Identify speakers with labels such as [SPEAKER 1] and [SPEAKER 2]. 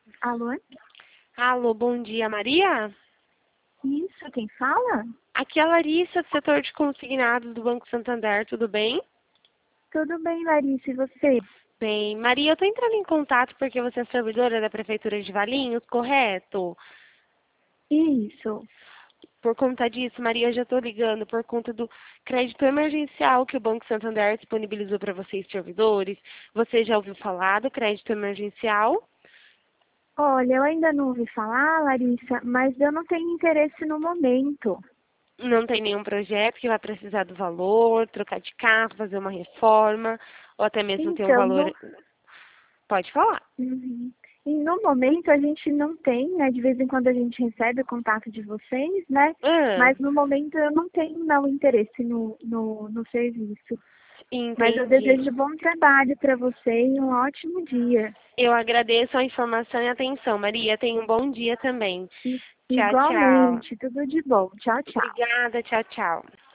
[SPEAKER 1] Alô?
[SPEAKER 2] Alô, bom dia, Maria?
[SPEAKER 1] Isso, quem fala?
[SPEAKER 2] Aqui é a Larissa, do setor de consignados do Banco Santander, tudo bem?
[SPEAKER 1] Tudo bem, Larissa, e você?
[SPEAKER 2] Bem, Maria, eu estou entrando em contato porque você é servidora da Prefeitura de Valinhos, correto?
[SPEAKER 1] Isso.
[SPEAKER 2] Por conta disso, Maria, eu já estou ligando por conta do crédito emergencial que o Banco Santander disponibilizou para vocês, servidores. Você já ouviu falar do crédito emergencial?
[SPEAKER 1] Olha, eu ainda não ouvi falar, Larissa, mas eu não tenho interesse no momento.
[SPEAKER 2] Não tem nenhum projeto que vai precisar do valor, trocar de carro, fazer uma reforma, ou até mesmo ter um
[SPEAKER 1] Então,
[SPEAKER 2] valor. Pode falar.
[SPEAKER 1] Uhum. E no momento a gente não tem, né? De vez em quando a gente recebe o contato de vocês, né?
[SPEAKER 2] Ah,
[SPEAKER 1] Mas no momento eu não tenho não interesse no serviço. Mas eu
[SPEAKER 2] entendi.
[SPEAKER 1] desejo bom trabalho para você e um ótimo dia.
[SPEAKER 2] Eu agradeço a informação e a atenção, Maria. Tenha um bom dia também.
[SPEAKER 1] E,
[SPEAKER 2] Tchau, tchau.
[SPEAKER 1] igualmente, tudo de bom. Tchau, tchau.
[SPEAKER 2] Obrigada, tchau, tchau.